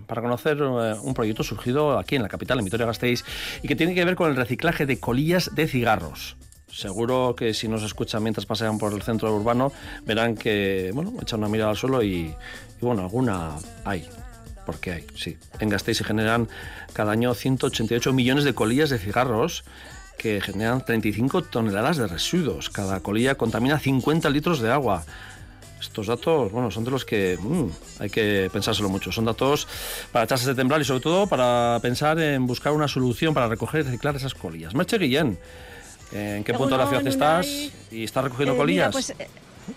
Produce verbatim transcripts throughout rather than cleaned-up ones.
para conocer eh, un proyecto surgido aquí en la capital, en Vitoria-Gasteiz, y que tiene que ver con el reciclaje de colillas de cigarros. Seguro que si nos escuchan mientras pasean por el centro urbano, verán que, bueno, echan una mirada al suelo y, y bueno, alguna hay. Porque hay, sí. En Gasteiz se generan cada año ciento ochenta y ocho millones de colillas de cigarros que generan treinta y cinco toneladas de residuos. Cada colilla contamina cincuenta litros de agua. Estos datos, bueno, son de los que mmm, hay que pensárselo mucho. Son datos para echarse de temblar y sobre todo para pensar en buscar una solución para recoger y reciclar esas colillas. Merche Guillén, ¿en qué punto de la ciudad estás? ¿Y estás recogiendo eh, colillas? Mira, pues, eh,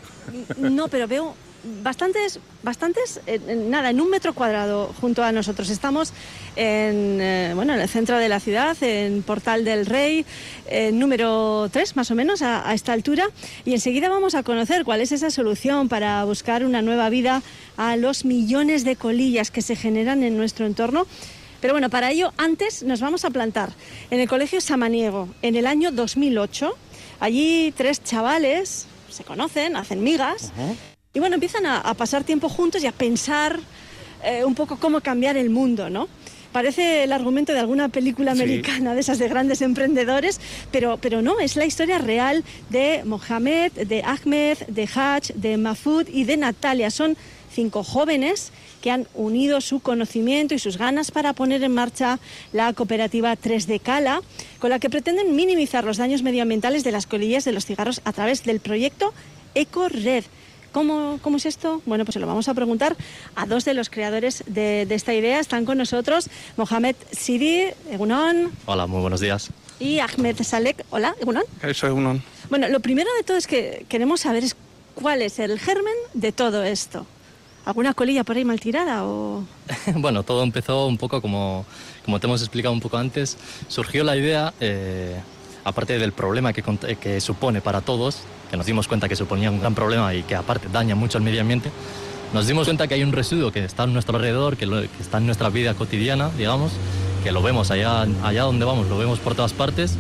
no, pero veo bastantes, bastantes, eh, nada, en un metro cuadrado junto a nosotros. Estamos en, eh, bueno, en el centro de la ciudad, en Portal del Rey, eh, número tres más o menos a, a esta altura, y enseguida vamos a conocer cuál es esa solución para buscar una nueva vida a los millones de colillas que se generan en nuestro entorno. Pero bueno, para ello antes nos vamos a plantar en el Colegio Samaniego en el año dos mil ocho. Allí tres chavales se conocen, hacen migas. Uh-huh. Y bueno, empiezan a, a pasar tiempo juntos y a pensar eh, un poco cómo cambiar el mundo, ¿no? Parece el argumento de alguna película americana, sí, de esas de grandes emprendedores, pero, pero no, es la historia real de Mohamed, de Ahmed, de Haj, de Mahfoud y de Natalia. Son cinco jóvenes que han unido su conocimiento y sus ganas para poner en marcha la cooperativa tres D Cala, con la que pretenden minimizar los daños medioambientales de las colillas de los cigarros a través del proyecto EcoRed. ¿Cómo, ¿Cómo es esto? Bueno, pues se lo vamos a preguntar a dos de los creadores de, de esta idea. Están con nosotros Mohamed Sidi, Egunon. Hola, muy buenos días. Y Ahmed Salek. Hola, Egunon. Eso, Egunon. Bueno, lo primero de todo es que queremos saber es cuál es el germen de todo esto. ¿Alguna colilla por ahí mal tirada o...? Bueno, todo empezó un poco como, como te hemos explicado un poco antes. Surgió la idea, eh, aparte del problema que, que supone para todos, que nos dimos cuenta que suponía un gran problema y que aparte daña mucho al medio ambiente, nos dimos cuenta que hay un residuo que está a nuestro alrededor, que, lo, que está en nuestra vida cotidiana, digamos, que lo vemos allá, allá donde vamos, lo vemos por todas partes,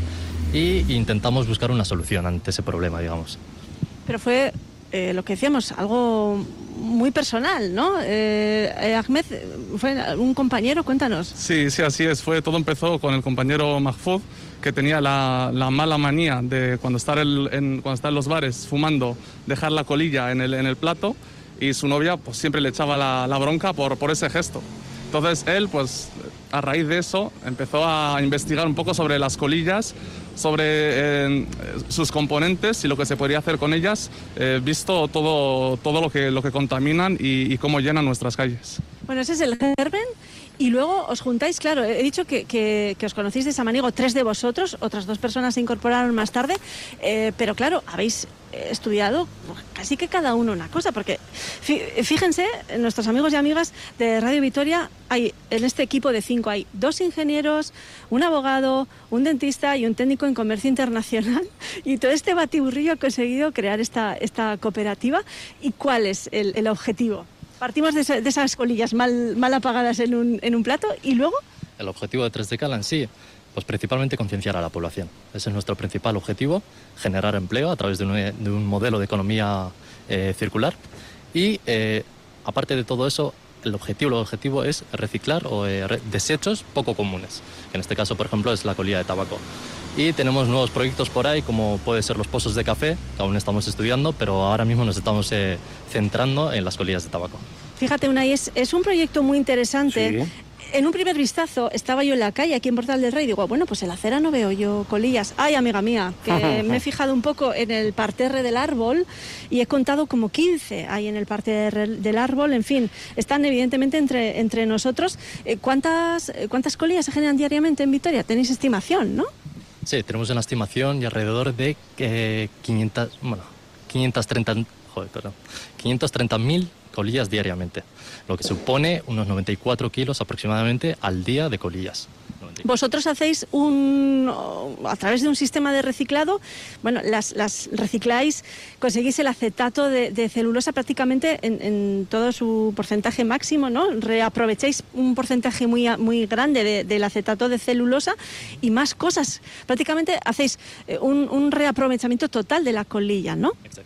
y intentamos buscar una solución ante ese problema, digamos. Pero fue... Eh, lo que decíamos, algo muy personal, ¿no? Eh, eh, Ahmed, ¿fue un compañero? Cuéntanos. Sí, sí, así es. Fue, todo empezó con el compañero Mahfoud, que tenía la, la mala manía de cuando está, el, en, cuando está en los bares fumando, dejar la colilla en el, en el plato, y su novia pues siempre le echaba la, la bronca por, por ese gesto. Entonces él, pues a raíz de eso, empezó a investigar un poco sobre las colillas, sobre eh, sus componentes y lo que se podría hacer con ellas, eh, visto todo, todo lo que, lo que contaminan y, y cómo llenan nuestras calles. Bueno, ese es el germen. Y luego os juntáis, claro, he dicho que, que, que os conocéis de Samaniego, tres de vosotros, otras dos personas se incorporaron más tarde, eh, pero claro, habéis estudiado casi que cada uno una cosa, porque fíjense, nuestros amigos y amigas de Radio Vitoria, hay en este equipo de cinco hay dos ingenieros, un abogado, un dentista y un técnico en comercio internacional, y todo este batiburrillo ha conseguido crear esta, esta cooperativa. ¿Y cuál es el, el objetivo? Partimos de, de esas colillas mal, mal apagadas en un, en un plato, y luego... El objetivo de tres D Cala en sí, pues principalmente concienciar a la población. Ese es nuestro principal objetivo, generar empleo a través de un, de un modelo de economía eh, circular. Y eh, aparte de todo eso, el objetivo, el objetivo es reciclar o, eh, desechos poco comunes. En este caso, por ejemplo, es la colilla de tabaco. Y tenemos nuevos proyectos por ahí, como puede ser los pozos de café, que aún estamos estudiando, pero ahora mismo nos estamos eh, centrando en las colillas de tabaco. Fíjate, Unai, es, es un proyecto muy interesante. Sí. En un primer vistazo estaba yo en la calle, aquí en Portal del Rey, y digo, bueno, pues en la acera no veo yo colillas. Ay, amiga mía, que me he fijado un poco en el parterre del árbol y he contado como quince hay en el parterre del árbol. En fin, están evidentemente entre, entre nosotros. ¿Cuántas, ¿Cuántas colillas se generan diariamente en Vitoria? Tenéis estimación, ¿no? Sí, tenemos una estimación y alrededor de eh, quinientas, bueno, quinientos treinta, joder, perdón, quinientos treinta mil colillas diariamente, lo que supone unos noventa y cuatro kilos aproximadamente al día de colillas. Vosotros hacéis un, a través de un sistema de reciclado, bueno, las, las recicláis, conseguís el acetato de, de celulosa prácticamente en, en todo su porcentaje máximo, ¿no? Reaprovecháis un porcentaje muy, muy grande de, del acetato de celulosa y más cosas. Prácticamente hacéis un, un reaprovechamiento total de la colilla, ¿no? Exacto.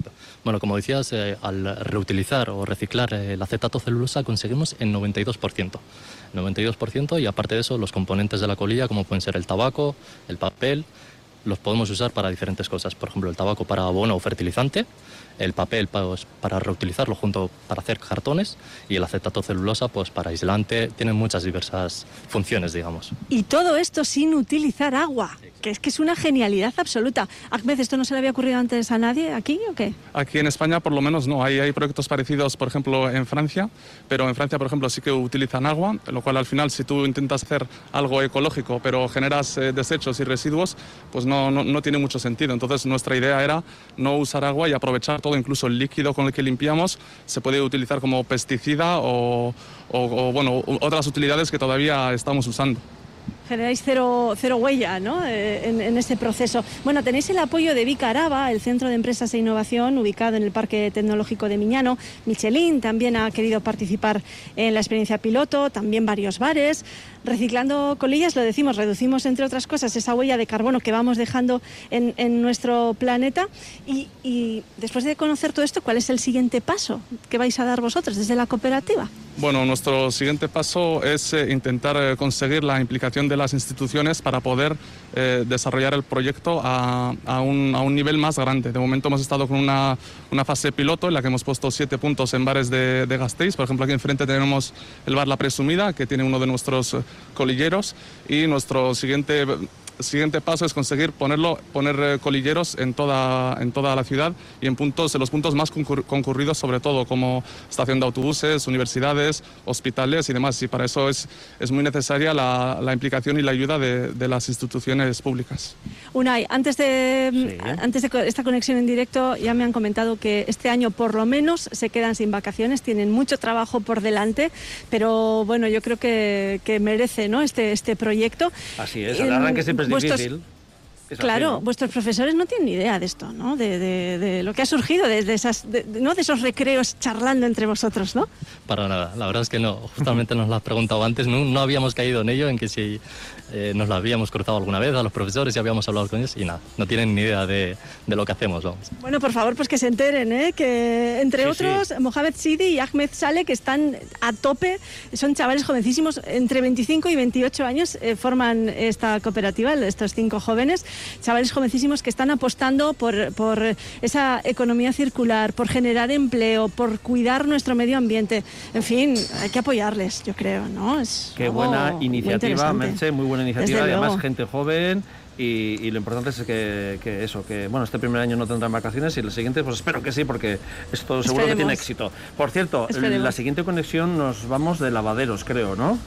Bueno, como decías, eh, al reutilizar o reciclar eh, la acetato-celulosa conseguimos el noventa y dos por ciento. noventa y dos por ciento, y aparte de eso, los componentes de la colilla, como pueden ser el tabaco, el papel, los podemos usar para diferentes cosas. Por ejemplo, el tabaco para abono o fertilizante, el papel pues, para reutilizarlo junto para hacer cartones, y el acetato celulosa pues, para aislante. Tienen muchas diversas funciones, digamos. Y todo esto sin utilizar agua, que es que es una genialidad absoluta. Ahmed, ¿esto no se le había ocurrido antes a nadie aquí o qué? Aquí en España por lo menos no, hay, hay proyectos parecidos, por ejemplo, en Francia, pero en Francia, por ejemplo, sí que utilizan agua, lo cual al final si tú intentas hacer algo ecológico pero generas eh, desechos y residuos, pues no, no, no tiene mucho sentido. Entonces nuestra idea era no usar agua y aprovechar todo, incluso el líquido con el que limpiamos se puede utilizar como pesticida o, o, o bueno, otras utilidades que todavía estamos usando. Generáis cero, cero huella, ¿no? Eh, en, en ese proceso. Bueno, tenéis el apoyo de Vic Araba, el Centro de Empresas e Innovación, ubicado en el Parque Tecnológico de Miñano. Michelin también ha querido participar en la experiencia piloto, también varios bares. Reciclando colillas, lo decimos, reducimos, entre otras cosas, esa huella de carbono que vamos dejando en, en nuestro planeta. Y, y después de conocer todo esto, ¿cuál es el siguiente paso que vais a dar vosotros desde la cooperativa? Bueno, nuestro siguiente paso es eh, intentar eh, conseguir la implicación de las instituciones para poder eh, desarrollar el proyecto a, a, un, a un nivel más grande. De momento hemos estado con una, una fase piloto en la que hemos puesto siete puntos en bares de, de Gasteiz. Por ejemplo, aquí enfrente tenemos el bar La Presumida, que tiene uno de nuestros colilleros, y nuestro siguiente... siguiente paso es conseguir ponerlo, poner eh, colilleros en toda, en toda la ciudad y en puntos, en los puntos más concur concurridos, sobre todo como estación de autobuses, universidades, hospitales y demás. Y para eso es, es muy necesaria la, la implicación y la ayuda de, de las instituciones públicas. Unai, antes de, Sí. antes de esta conexión en directo ya me han comentado que este año por lo menos se quedan sin vacaciones, tienen mucho trabajo por delante, pero bueno, yo creo que, que merece, ¿no?, este, este proyecto. Así es, el arranque siempre es Vuestros- difícil. Es Claro, así, ¿no? vuestros profesores no tienen ni idea de esto, ¿no? De, de, de lo que ha surgido, de, de esas, de, de- ¿no? de esos recreos charlando entre vosotros, ¿no? Para nada, la verdad es que no. Justamente nos lo has preguntado antes, no, no habíamos caído en ello, en que si eh, nos lo habíamos cruzado alguna vez a los profesores y habíamos hablado con ellos, y nada, no tienen ni idea de, de lo que hacemos, vamos. Bueno, por favor, pues que se enteren, ¿eh? Que entre Sí, otros, sí. Mohamed Sidi y Ahmed Saleh, que están a tope, son chavales jovencísimos, entre veinticinco y veintiocho años, eh, forman esta cooperativa, estos cinco jóvenes, chavales jovencísimos que están apostando por, por esa economía circular, por generar empleo, por cuidar nuestro medio ambiente. En fin, hay que apoyarles, yo creo, ¿no? Es Qué algo buena muy iniciativa, interesante. Merche, muy buena iniciativa. Desde Y además, luego. gente joven. Y, y lo importante es que, que eso, que bueno, este primer año no tendrán vacaciones y el siguiente, pues espero que sí, porque esto seguro que tiene Esperemos. éxito. Por cierto, Esperemos. la siguiente conexión nos vamos de lavaderos, creo, ¿no?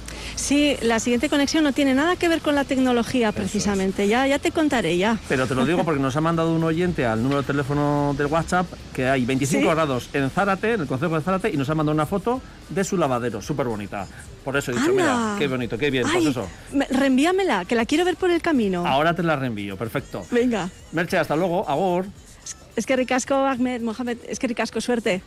Sí, la siguiente conexión no tiene nada que ver con la tecnología, precisamente. Ya, ya te contaré, ya. Pero te lo digo porque nos ha mandado un oyente al número de teléfono del WhatsApp que hay veinticinco ¿Sí? grados en Zárate, en el concejo de Zárate, y nos ha mandado una foto de su lavadero, súper bonita. Por eso he dicho, ¡Hala! mira, qué bonito, qué bien, Ay, pues eso. me- reenvíamela, que la quiero ver por el camino. Ahora te la reenvío, perfecto. Venga. Merche, hasta luego, agur. Es que ricasco, Ahmed, Mohamed, es que ricasco, suerte.